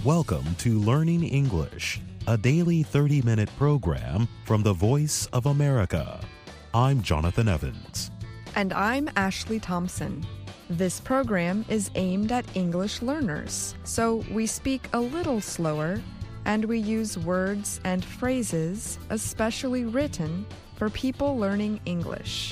Welcome to Learning English, a daily 30-minute program from the Voice of America. I'm Jonathan Evans. And I'm Ashley Thompson. This program is aimed at English learners, so we speak a little slower and we use words and phrases especially written for people learning English.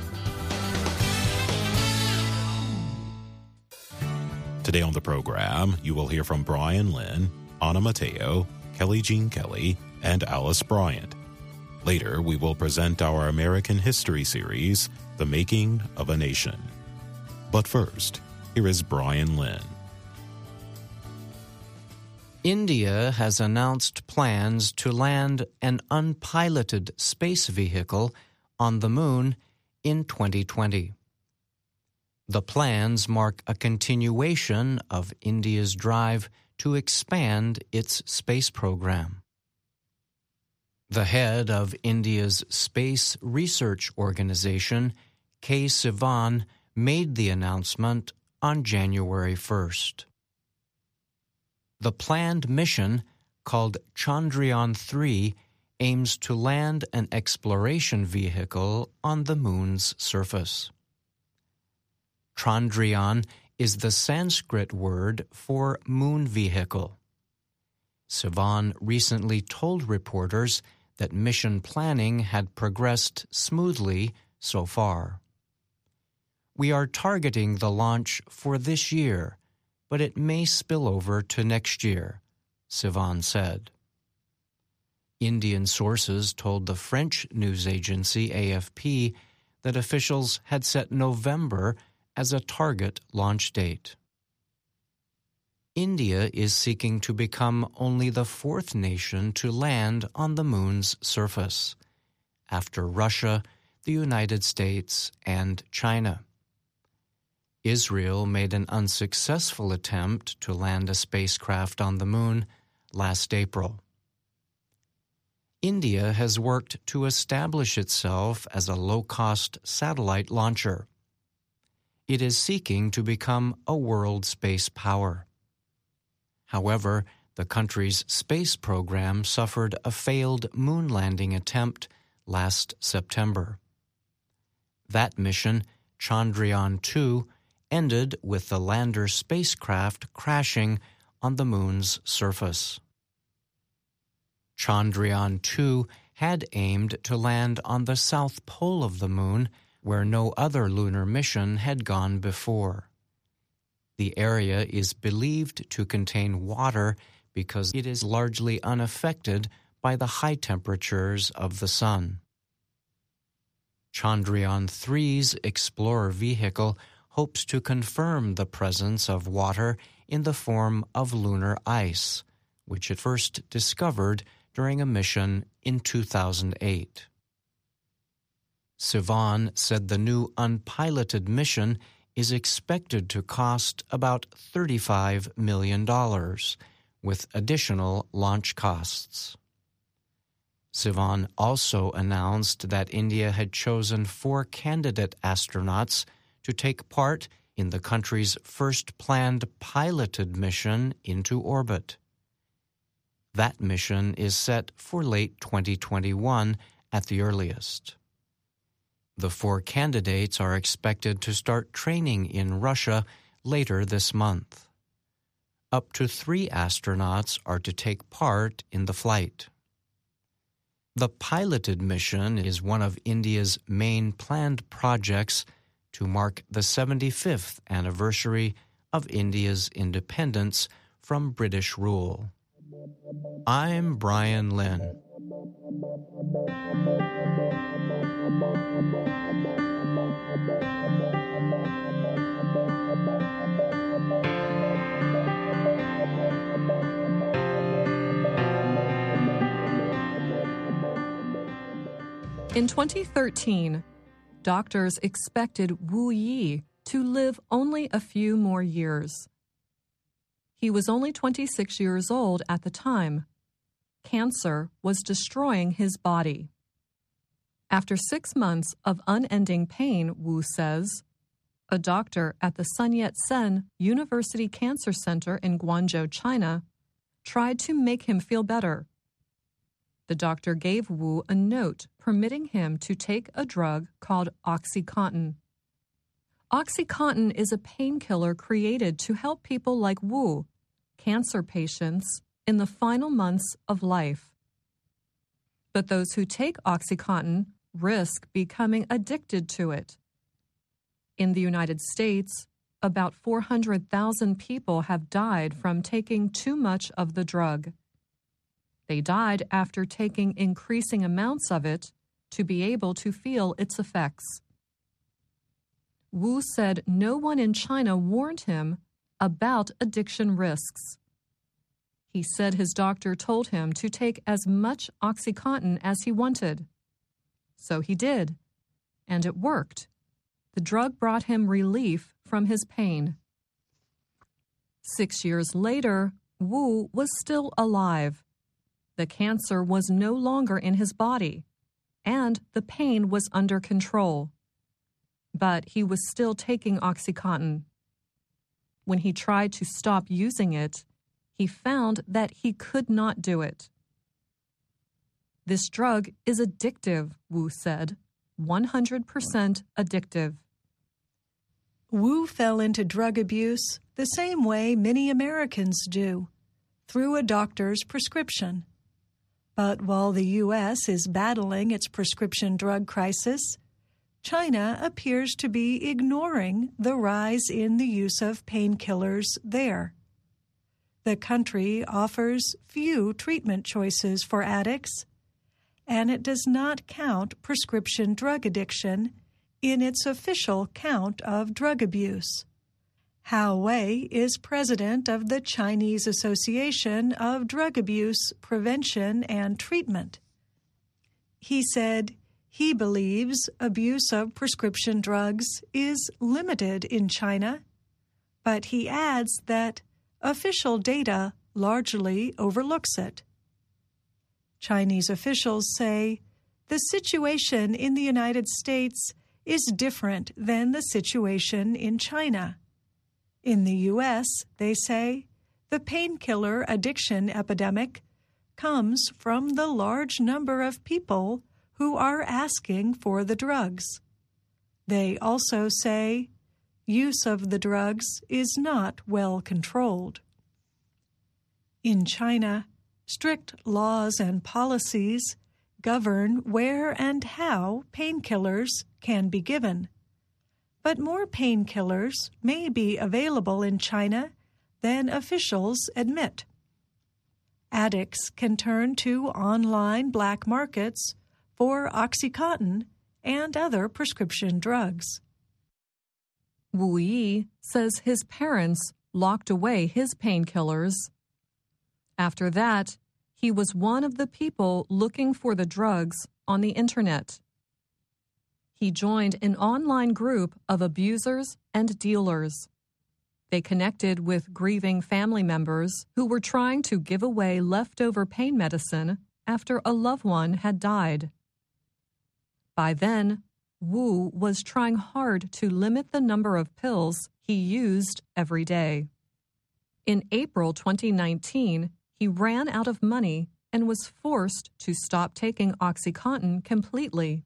Today on the program, you will hear from Brian Lynn, Anna Mateo, Kelly Jean Kelly, and Alice Bryant. Later, we will present our American History series, The Making of a Nation. But first, here is Brian Lynn. India has announced plans to land an unpiloted space vehicle on the moon in 2020. The plans mark a continuation of India's drive to expand its space program. The head of India's Space Research Organization, K. Sivan, made the announcement on January 1st. The planned mission, called Chandrayaan-3, aims to land an exploration vehicle on the moon's surface. Chandrayaan is the Sanskrit word for moon vehicle. Sivan recently told reporters that mission planning had progressed smoothly so far. We are targeting the launch for this year, but it may spill over to next year, Sivan said. Indian sources told the French news agency AFP that officials had set November as a target launch date. India is seeking to become only the fourth nation to land on the moon's surface, after Russia, the United States, and China. Israel made an unsuccessful attempt to land a spacecraft on the moon last April. India has worked to establish itself as a low-cost satellite launcher. It is seeking to become a world space power. However, the country's space program suffered a failed moon landing attempt last September. That mission, Chandrayaan-2, ended with the lander spacecraft crashing on the moon's surface. Chandrayaan-2 had aimed to land on the south pole of the moon, where no other lunar mission had gone before. The area is believed to contain water because it is largely unaffected by the high temperatures of the sun. Chandrayaan-3's Explorer vehicle hopes to confirm the presence of water in the form of lunar ice, which it first discovered during a mission in 2008. Sivan said the new unpiloted mission is expected to cost about $35 million, with additional launch costs. Sivan also announced that India had chosen 4 candidate astronauts to take part in the country's first planned piloted mission into orbit. That mission is set for late 2021 at the earliest. The 4 candidates are expected to start training in Russia later this month. Up to 3 astronauts are to take part in the flight. The piloted mission is one of India's main planned projects to mark the 75th anniversary of India's independence from British rule. I'm Brian Lynn. In 2013, doctors expected Wu Yi to live only a few more years. He was only 26 years old at the time. Cancer was destroying his body. After 6 months of unending pain, Wu says, a doctor at the Sun Yat-sen University Cancer Center in Guangzhou, China, tried to make him feel better. The doctor gave Wu a note permitting him to take a drug called OxyContin. OxyContin is a painkiller created to help people like Wu, cancer patients, in the final months of life. But those who take OxyContin risk becoming addicted to it. In the United States, about 400,000 people have died from taking too much of the drug. They died after taking increasing amounts of it to be able to feel its effects. Wu said no one in China warned him about addiction risks. He said his doctor told him to take as much OxyContin as he wanted. So he did, and it worked. The drug brought him relief from his pain. 6 years later, Wu was still alive. The cancer was no longer in his body, and the pain was under control. But he was still taking OxyContin. When he tried to stop using it, he found that he could not do it. This drug is addictive, Wu said, 100% addictive. Wu fell into drug abuse the same way many Americans do, through a doctor's prescription. But while the U.S. is battling its prescription drug crisis, China appears to be ignoring the rise in the use of painkillers there. The country offers few treatment choices for addicts, and it does not count prescription drug addiction in its official count of drug abuse. Hao Wei is president of the Chinese Association of Drug Abuse Prevention and Treatment. He said he believes abuse of prescription drugs is limited in China, but he adds that official data largely overlooks it. Chinese officials say the situation in the United States is different than the situation in China. In the U.S., they say, the painkiller addiction epidemic comes from the large number of people who are asking for the drugs. They also say use of the drugs is not well controlled. In China, strict laws and policies govern where and how painkillers can be given. But more painkillers may be available in China than officials admit. Addicts can turn to online black markets for OxyContin and other prescription drugs. Wu Yi says his parents locked away his painkillers. After that, he was one of the people looking for the drugs on the internet. He joined an online group of abusers and dealers. They connected with grieving family members who were trying to give away leftover pain medicine after a loved one had died. By then, Wu was trying hard to limit the number of pills he used every day. In April 2019, he ran out of money and was forced to stop taking OxyContin completely.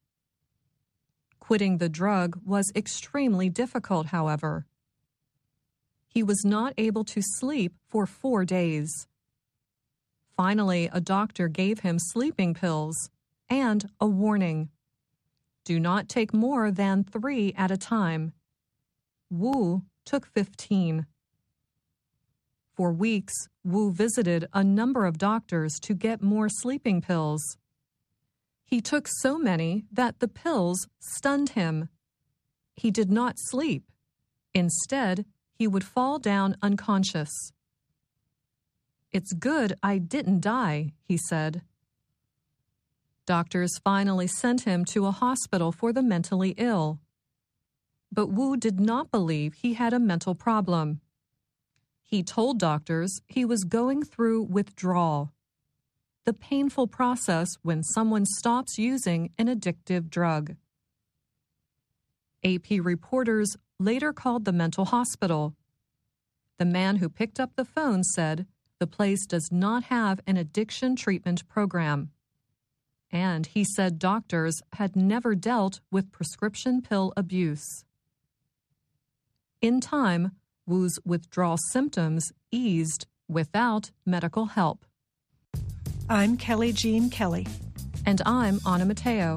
Quitting the drug was extremely difficult, however. He was not able to sleep for 4 days. Finally, a doctor gave him sleeping pills and a warning. Do not take more than 3 at a time. Wu took 15. For weeks, Wu visited a number of doctors to get more sleeping pills. He took so many that the pills stunned him. He did not sleep. Instead, he would fall down unconscious. "It's good I didn't die," he said. Doctors finally sent him to a hospital for the mentally ill. But Wu did not believe he had a mental problem. He told doctors he was going through withdrawal, the painful process when someone stops using an addictive drug. AP reporters later called the mental hospital. The man who picked up the phone said the place does not have an addiction treatment program. And he said doctors had never dealt with prescription pill abuse. In time, Wu's withdrawal symptoms eased without medical help. I'm Kelly Jean Kelly. And I'm Anna Matteo.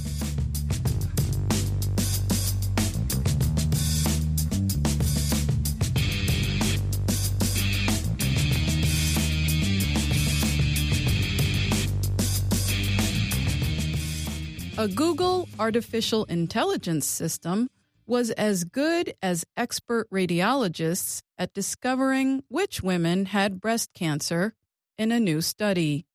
A Google artificial intelligence system was as good as expert radiologists at discovering which women had breast cancer in a new study.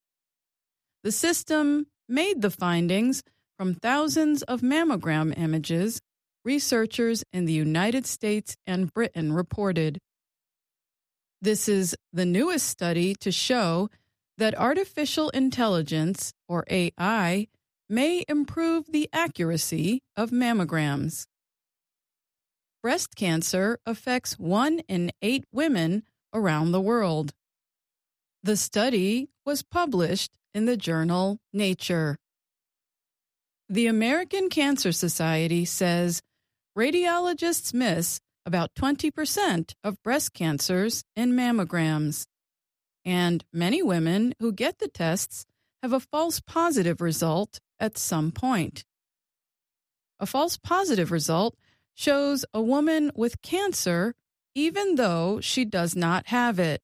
The system made the findings from thousands of mammogram images researchers in the United States and Britain reported. This is the newest study to show that artificial intelligence, or AI, may improve the accuracy of mammograms. Breast cancer affects 1 in 8 women around the world. The study was published in the journal Nature. The American Cancer Society says radiologists miss about 20% of breast cancers in mammograms, and many women who get the tests have a false positive result at some point. A false positive result shows a woman with cancer even though she does not have it.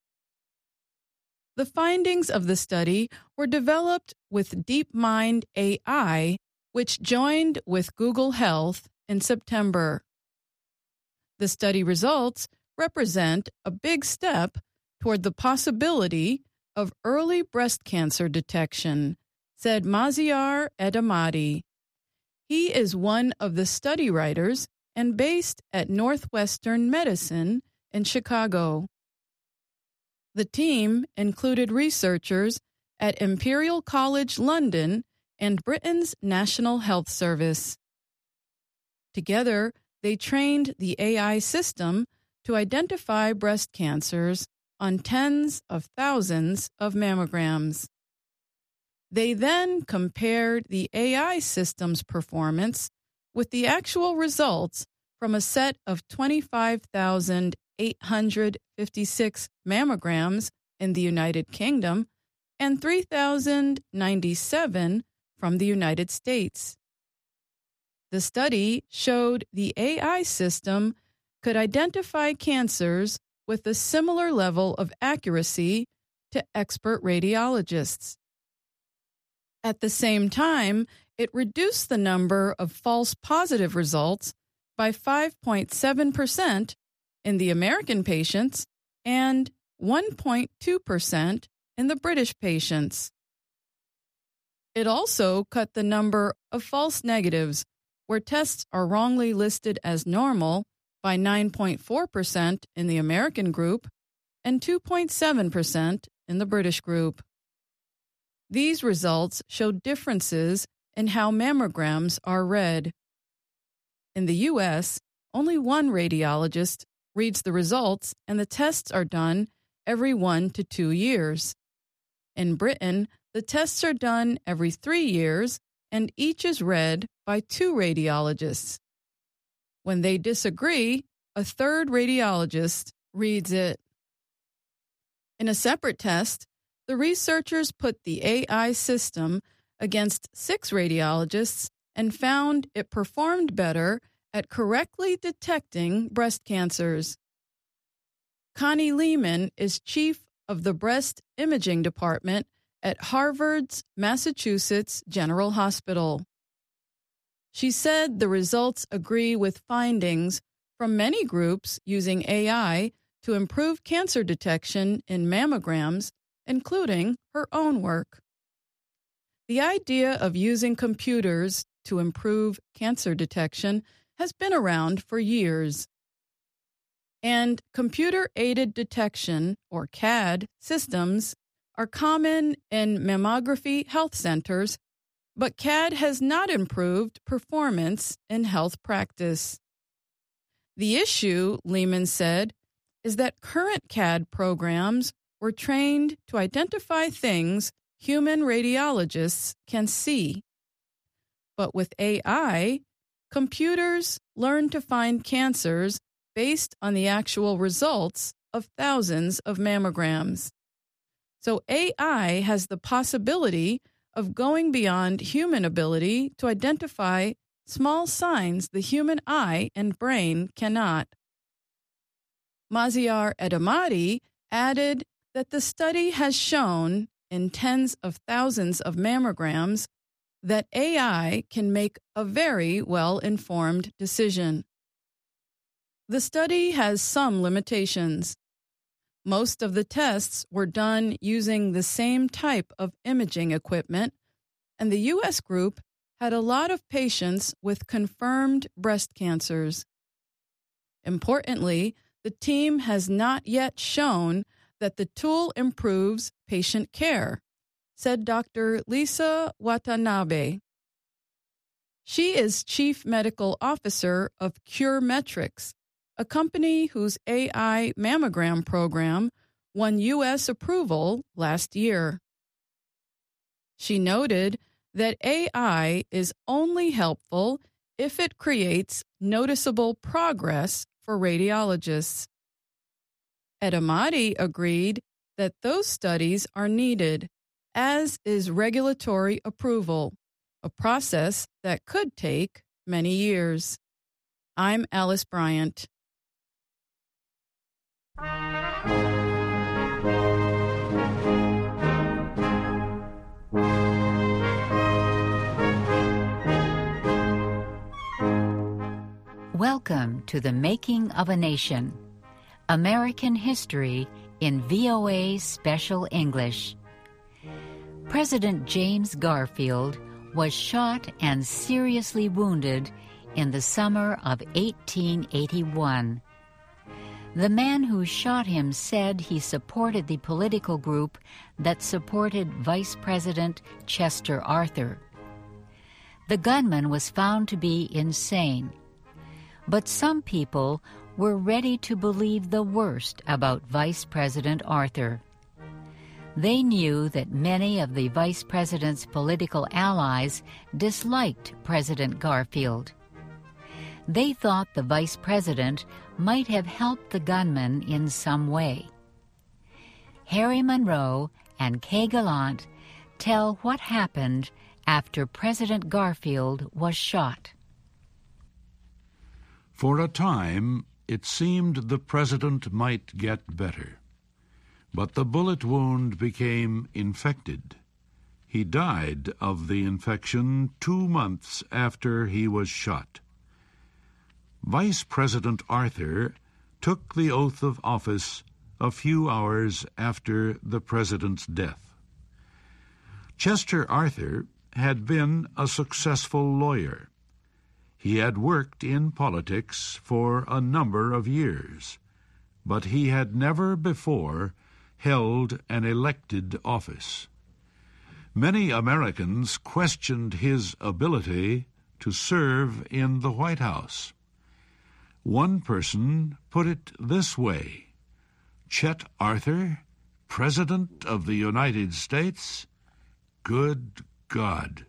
The findings of the study were developed with DeepMind AI, which joined with Google Health in September. The study results represent a big step toward the possibility of early breast cancer detection, said Maziar Edamati. He is one of the study writers and based at Northwestern Medicine in Chicago. The team included researchers at Imperial College London and Britain's National Health Service. Together, they trained the AI system to identify breast cancers on tens of thousands of mammograms. They then compared the AI system's performance with the actual results from a set of 25,856 mammograms in the United Kingdom and 3,097 from the United States. The study showed the AI system could identify cancers with a similar level of accuracy to expert radiologists. At the same time, it reduced the number of false positive results by 5.7% in the American patients and 1.2% in the British patients. It also cut the number of false negatives, where tests are wrongly listed as normal, by 9.4% in the American group and 2.7% in the British group. These results show differences in how mammograms are read. In the U.S., only one radiologist reads the results, and the tests are done every 1 to 2 years. In Britain, the tests are done every 3 years, and each is read by 2 radiologists. When they disagree, a third radiologist reads it. In a separate test, the researchers put the AI system against 6 radiologists and found it performed better at correctly detecting breast cancers. Connie Lehman is chief of the breast imaging department at Harvard's Massachusetts General Hospital. She said the results agree with findings from many groups using AI to improve cancer detection in mammograms, including her own work. The idea of using computers to improve cancer detection has been around for years. And computer-aided detection, or CAD, systems are common in mammography health centers, but CAD has not improved performance in health practice. The issue, Lehman said, is that current CAD programs were trained to identify things human radiologists can see. But with AI, computers learn to find cancers based on the actual results of thousands of mammograms. So AI has the possibility of going beyond human ability to identify small signs the human eye and brain cannot. Maziar Edamati added that the study has shown in tens of thousands of mammograms that AI can make a very well-informed decision. The study has some limitations. Most of the tests were done using the same type of imaging equipment, and the U.S. group had a lot of patients with confirmed breast cancers. Importantly, the team has not yet shown that the tool improves patient care, said Dr. Lisa Watanabe. She is Chief Medical Officer of CureMetrics, a company whose AI mammogram program won U.S. approval last year. She noted that AI is only helpful if it creates noticeable progress for radiologists. Edamati agreed that those studies are needed, as is regulatory approval, a process that could take many years. I'm Alice Bryant. Welcome to The Making of a Nation, American History in VOA Special English. President James Garfield was shot and seriously wounded in the summer of 1881. The man who shot him said he supported the political group that supported Vice President Chester Arthur. The gunman was found to be insane, but some people were ready to believe the worst about Vice President Arthur. They knew that many of the Vice President's political allies disliked President Garfield. They thought the Vice President might have helped the gunman in some way. Harry Monroe and Kay Gallant tell what happened after President Garfield was shot. For a time, it seemed the president might get better. But the bullet wound became infected. He died of the infection 2 months after he was shot. Vice President Arthur took the oath of office a few hours after the president's death. Chester Arthur had been a successful lawyer. He had worked in politics for a number of years, but he had never before held an elected office. Many Americans questioned his ability to serve in the White House. One person put it this way: Chet Arthur, President of the United States? Good God.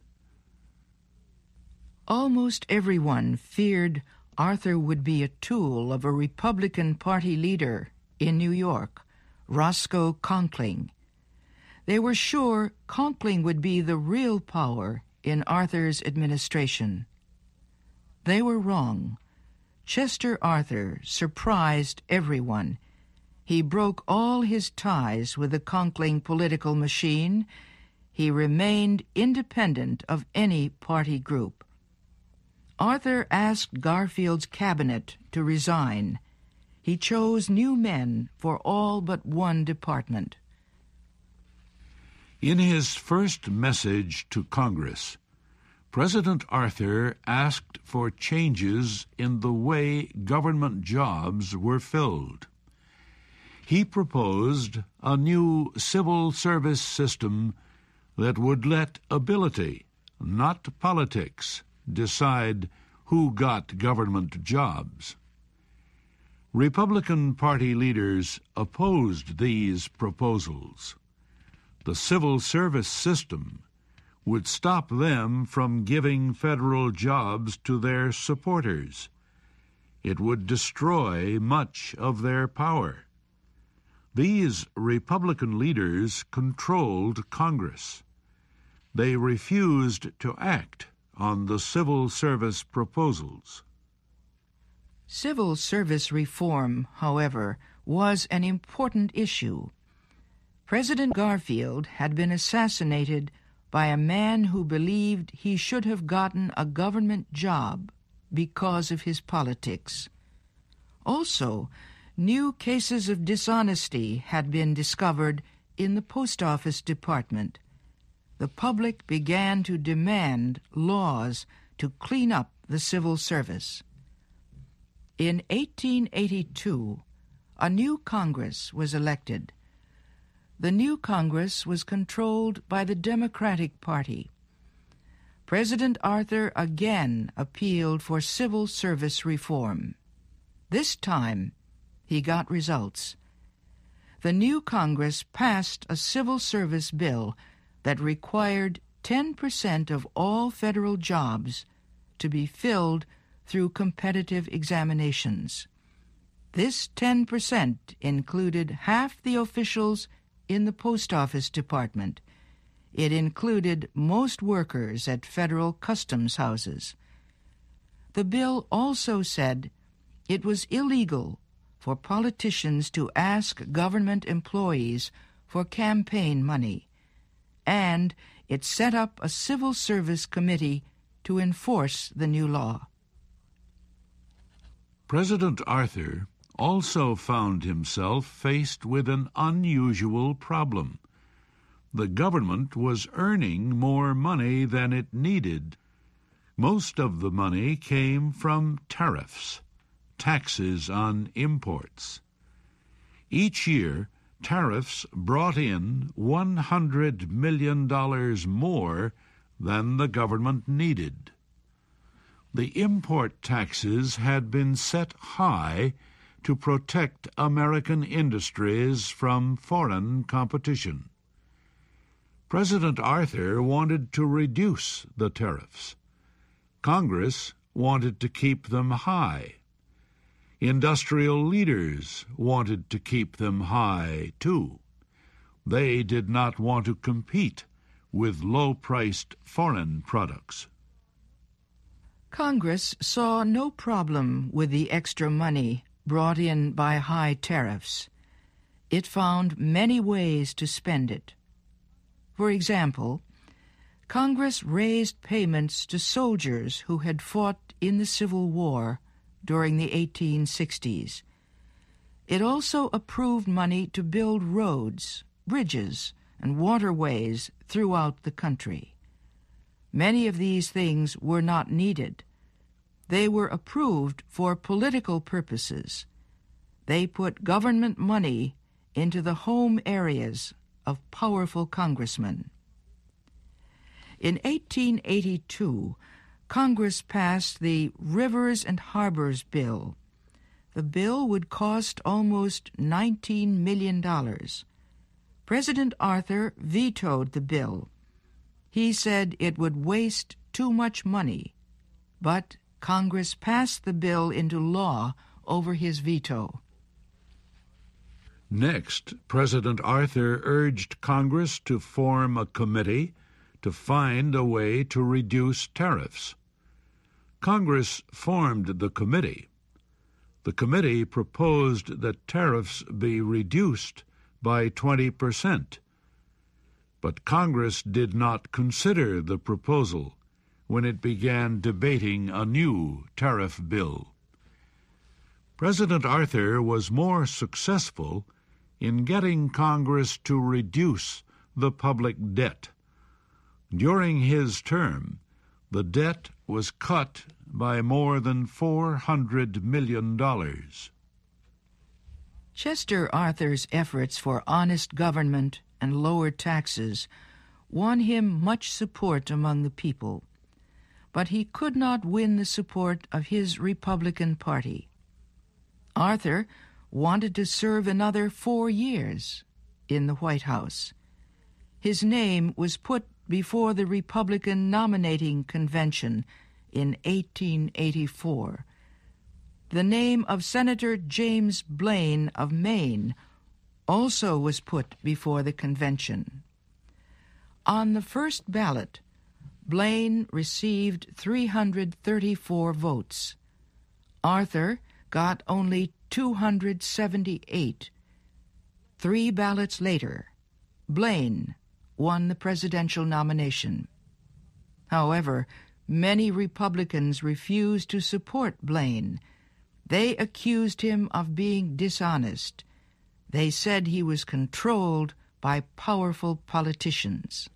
Almost everyone feared Arthur would be a tool of a Republican Party leader in New York, Roscoe Conkling. They were sure Conkling would be the real power in Arthur's administration. They were wrong. Chester Arthur surprised everyone. He broke all his ties with the Conkling political machine. He remained independent of any party group. Arthur asked Garfield's cabinet to resign. He chose new men for all but one department. In his first message to Congress, President Arthur asked for changes in the way government jobs were filled. He proposed a new civil service system that would let ability, not politics, decide who got government jobs. Republican Party leaders opposed these proposals. The civil service system would stop them from giving federal jobs to their supporters. It would destroy much of their power. These Republican leaders controlled Congress. They refused to act on the civil service proposals. Civil service reform, however, was an important issue. President Garfield had been assassinated by a man who believed he should have gotten a government job because of his politics. Also, new cases of dishonesty had been discovered in the Post Office Department. The public began to demand laws to clean up the civil service. In 1882, a new Congress was elected. The new Congress was controlled by the Democratic Party. President Arthur again appealed for civil service reform. This time, he got results. The new Congress passed a civil service bill that required 10% of all federal jobs to be filled through competitive examinations. This 10% included half the officials in the Post Office Department. It included most workers at federal customs houses. The bill also said it was illegal for politicians to ask government employees for campaign money, and it set up a civil service committee to enforce the new law. President Arthur also found himself faced with an unusual problem. The government was earning more money than it needed. Most of the money came from tariffs, taxes on imports. Each year, tariffs brought in $100 million more than the government needed. The import taxes had been set high to protect American industries from foreign competition. President Arthur wanted to reduce the tariffs. Congress wanted to keep them high. Industrial leaders wanted to keep them high, too. They did not want to compete with low-priced foreign products. Congress saw no problem with the extra money brought in by high tariffs. It found many ways to spend it. For example, Congress raised payments to soldiers who had fought in the Civil War during the 1860s. It also approved money to build roads, bridges, and waterways throughout the country. Many of these things were not needed. They were approved for political purposes. They put government money into the home areas of powerful congressmen. In 1882, Congress passed the Rivers and Harbors Bill. The bill would cost almost $19 million. President Arthur vetoed the bill. He said it would waste too much money, but Congress passed the bill into law over his veto. Next, President Arthur urged Congress to form a committee to find a way to reduce tariffs. Congress formed the committee. The committee proposed that tariffs be reduced by 20%. But Congress did not consider the proposal when it began debating a new tariff bill. President Arthur was more successful in getting Congress to reduce the public debt. During his term, the debt was cut by more than $400 million. Chester Arthur's efforts for honest government and lower taxes won him much support among the people, but he could not win the support of his Republican Party. Arthur wanted to serve another 4 years in the White House. His name was put before the Republican nominating convention in 1884. The name of Senator James Blaine of Maine also was put before the convention. On the first ballot, Blaine received 334 votes. Arthur got only 278. 3 ballots later, Blaine won the presidential nomination. However, many Republicans refused to support Blaine. They accused him of being dishonest. They said he was controlled by powerful politicians.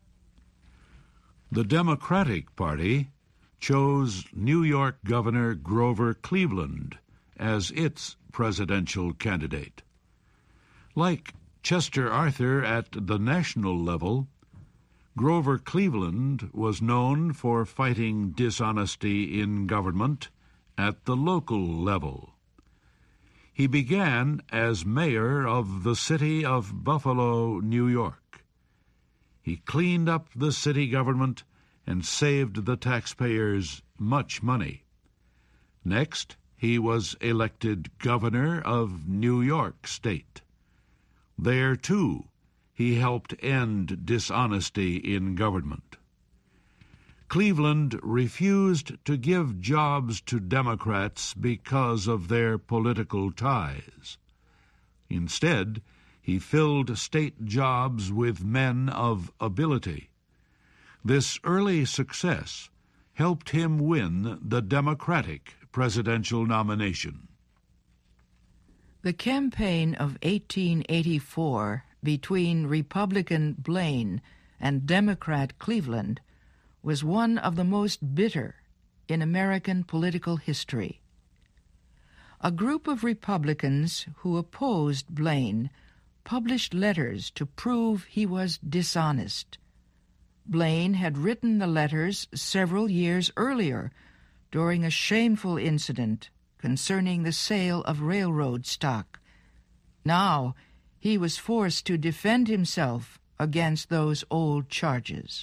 The Democratic Party chose New York Governor Grover Cleveland as its presidential candidate. Like Chester Arthur at the national level, Grover Cleveland was known for fighting dishonesty in government at the local level. He began as mayor of the city of Buffalo, New York. He cleaned up the city government and saved the taxpayers much money. Next, he was elected governor of New York State. There, too, he helped end dishonesty in government. Cleveland refused to give jobs to Democrats because of their political ties. Instead, he filled state jobs with men of ability. This early success helped him win the Democratic presidential nomination. The campaign of 1884 between Republican Blaine and Democrat Cleveland was one of the most bitter in American political history. A group of Republicans who opposed Blaine published letters to prove he was dishonest. Blaine had written the letters several years earlier during a shameful incident concerning the sale of railroad stock. Now he was forced to defend himself against those old charges.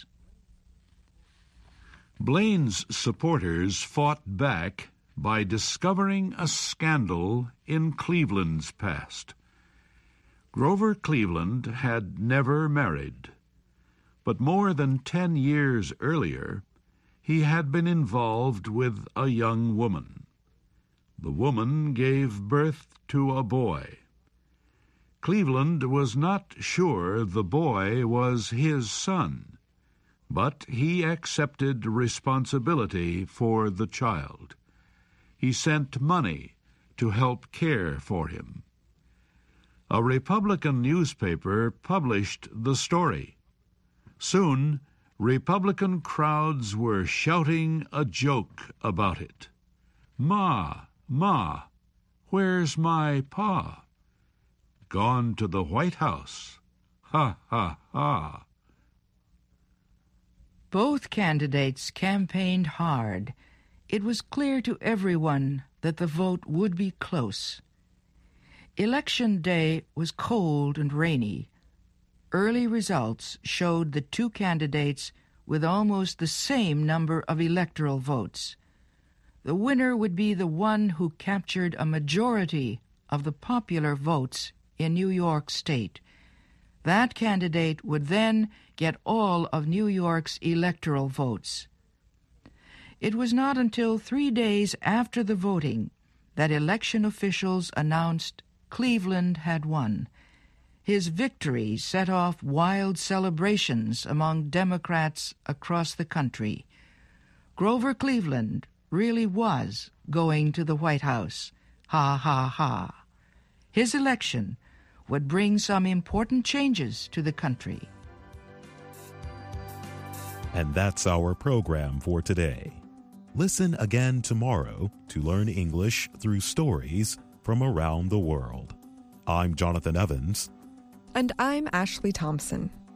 Blaine's supporters fought back by discovering a scandal in Cleveland's past. Grover Cleveland had never married, but more than 10 years earlier, he had been involved with a young woman. The woman gave birth to a boy. Cleveland was not sure the boy was his son, but he accepted responsibility for the child. He sent money to help care for him. A Republican newspaper published the story. Soon, Republican crowds were shouting a joke about it. "Ma, Ma, where's my pa? Gone to the White House. Ha, ha, ha." Both candidates campaigned hard. It was clear to everyone that the vote would be close. Election day was cold and rainy. Early results showed the two candidates with almost the same number of electoral votes. The winner would be the one who captured a majority of the popular votes in New York State. That candidate would then get all of New York's electoral votes. It was not until 3 days after the voting that election officials announced Cleveland had won. His victory set off wild celebrations among Democrats across the country. Grover Cleveland really was going to the White House. Ha, ha, ha. His election would bring some important changes to the country. And that's our program for today. Listen again tomorrow to learn English through stories from around the world. I'm Jonathan Evans. And I'm Ashley Thompson.